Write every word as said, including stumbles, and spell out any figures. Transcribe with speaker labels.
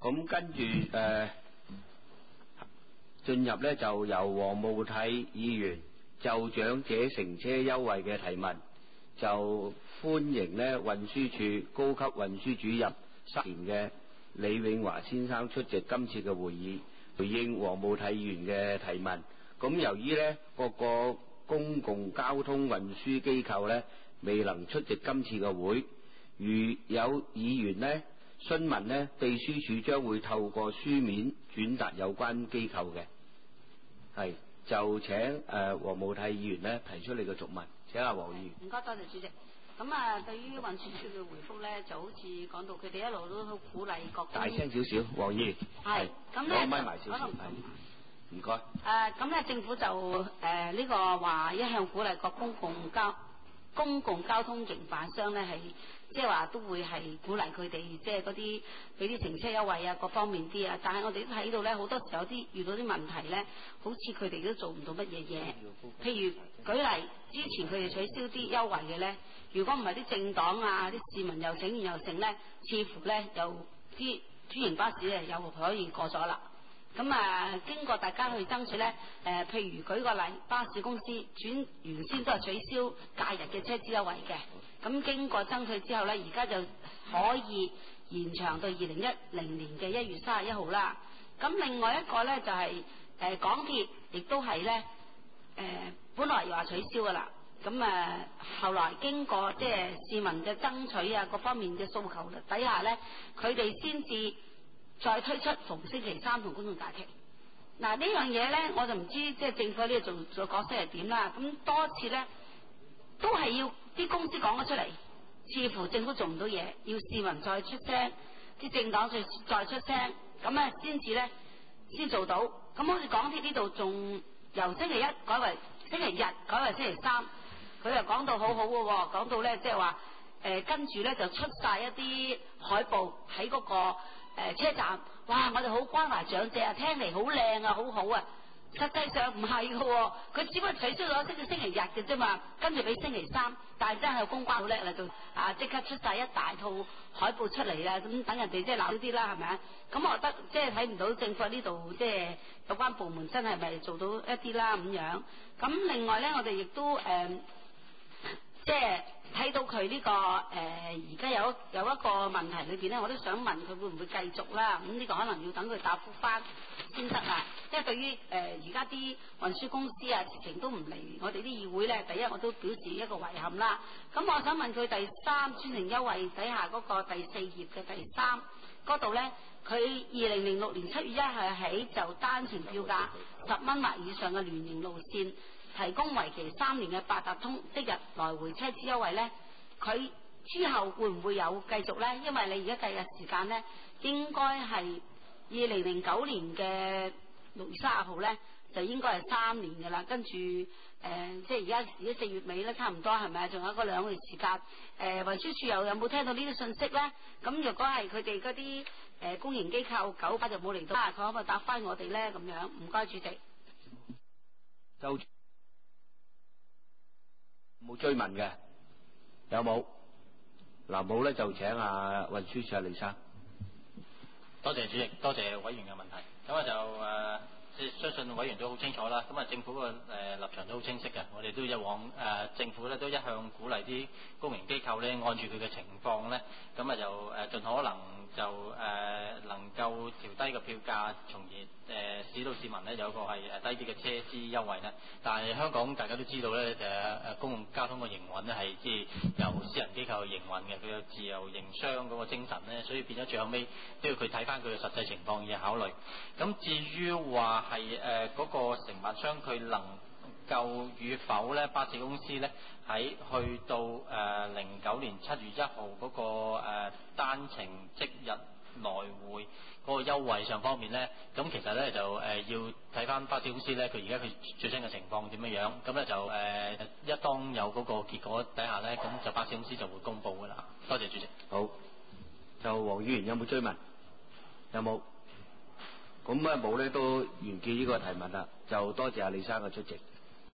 Speaker 1: 咁跟住誒進入呢，就由黃慕體議員就長者乘車優惠嘅提問，就歡迎呢運輸署高級運輸主任前嘅李永華先生出席今次嘅會議，回應黃慕體議員嘅提問。咁由於呢各個公共交通運輸機構呢未能出席今次嘅會，如有議員呢詢問呢，秘書處將會透過書面轉達有關機構嘅。係就請誒黃慕體議員呢提出你嘅續問，請阿黃議員。
Speaker 2: 唔該，多謝主席。咁啊，對於運輸署嘅回覆咧，就好似講到佢哋一路都好鼓勵各
Speaker 1: 大聲少少，黃議員。
Speaker 2: 係。咁咧，
Speaker 1: 攞咪埋少少。係。唔該。
Speaker 2: 誒，咁咧政府就誒呢、呃這個話一向鼓勵各公共交公共交通營辦商咧係，即係話都會係鼓勵佢哋，即係嗰啲俾啲停車優惠啊，各方面啲啊。但係我哋都睇到咧，好多時候有啲遇到啲問題咧，好似佢哋都做唔到乜嘢嘢。譬如舉例，之前佢哋取消啲優惠嘅咧，如果唔係啲政黨啊、啲市民又整完又整咧，似乎咧又啲專營巴士咧又可以過咗啦。咁啊，經過大家去爭取呢，誒、呃，譬如舉個例，巴士公司轉原先都係取消假日嘅車資優惠嘅，咁經過爭取之後呢，而家就可以延長到二零一零年嘅一月三十一號啦。咁另外一個呢，就係、是、誒、呃、港鐵亦都係呢，誒、呃、本來又話取消噶啦，咁啊、呃、後來經過即係市民嘅爭取啊，各方面嘅訴求底下呢，佢哋先至再推出逢星期三同公眾假期。嗱呢樣嘢呢，我就唔知即係政府呢度做做角色係點啦。咁多次呢，都係要啲公司講咗出嚟，似乎政府做唔到嘢，要市民再出聲，啲政黨再再出聲，咁啊先至呢，先做到。咁好似港鐵呢度仲由星期一改為星期日，改為星期三，佢又講到好好嘅喎，講到呢，即係話誒跟住呢，就出晒一啲海報喺嗰個誒、呃，車站，哇！我哋好關懷長者啊，聽嚟好靚啊，好好啊。實際上唔係嘅，佢只不過取消咗星期星期日嘅啫嘛，跟住俾星期三，但係真係公關好叻啦，就啊即刻出晒一大套海報出嚟啦，咁等人哋即係鬧啲啦，係咪啊？咁我覺得即係睇唔到政府呢度即係有關部門真係咪做到一啲啦咁樣。咁另外咧，我哋亦都誒。呃即係睇到佢呢、這個誒而家有有一個問題裏邊咧，我都想問佢會唔會繼續啦？咁、嗯、呢、這個可能要等佢答覆翻先得啊！因為對於誒而家啲運輸公司啊，直情都唔嚟我哋啲議會咧，第一我都表示一個遺憾啦。咁我想問佢第三專營優惠底下嗰個第四頁嘅第三嗰度咧，佢二零零六年七月一號起就單程票價十蚊或以上嘅聯營路線，提供為期三年嘅八達通即日來回車資優惠呢，佢之後會唔會有繼續呢？因為你而家計嘅時間呢，應該係二零零九年嘅六月三十號呢，就應該係三年噶啦。跟住誒、呃，即係而家而家四月尾呢，差唔多係咪？仲有嗰兩個月時間。誒、呃，運輸署又有冇聽到呢啲信息呢？咁若果係佢哋嗰啲誒公營機構九巴就冇嚟到，佢可唔可以答翻我哋呢？咁樣唔該，主席。
Speaker 1: 就冇追問嘅，有冇？嗱冇咧就請阿運輸署阿李生。
Speaker 3: 多謝主席，多謝委員嘅問題。咁啊就誒，即、呃、相信委員都好清楚啦。咁啊政府個誒、呃、立場都好清晰嘅，我哋都一往誒、呃、政府咧都一向鼓勵啲公營機構咧按住佢嘅情況咧，咁啊就誒、呃、盡可能就誒、呃、能夠調低個票價，從而誒、呃、使到市民咧有個係誒低啲嘅車資優惠咧。但係香港大家都知道咧，誒、呃、誒公共交通嘅營運咧係即係由私人機構去營運嘅，佢有自由營商嗰個精神咧，所以變咗最後尾都要佢睇翻佢嘅實際情況而考慮。咁至於話係誒嗰個承辦商佢能夠與否咧，巴士公司咧喺去到誒零九年七月一號嗰個誒、呃、單程即日來回嗰個優惠上方面咧，咁其實咧就誒、呃、要睇翻巴士公司咧，佢而家佢最新嘅情況點樣樣，咁咧就誒、呃、一當有嗰個結果底下咧，咁就巴士公司就會公佈噶啦。多謝主席。
Speaker 1: 好，就黃議員有冇追問？有冇？咁啊冇咧都完結呢個提問啦，就多謝阿李生嘅出席。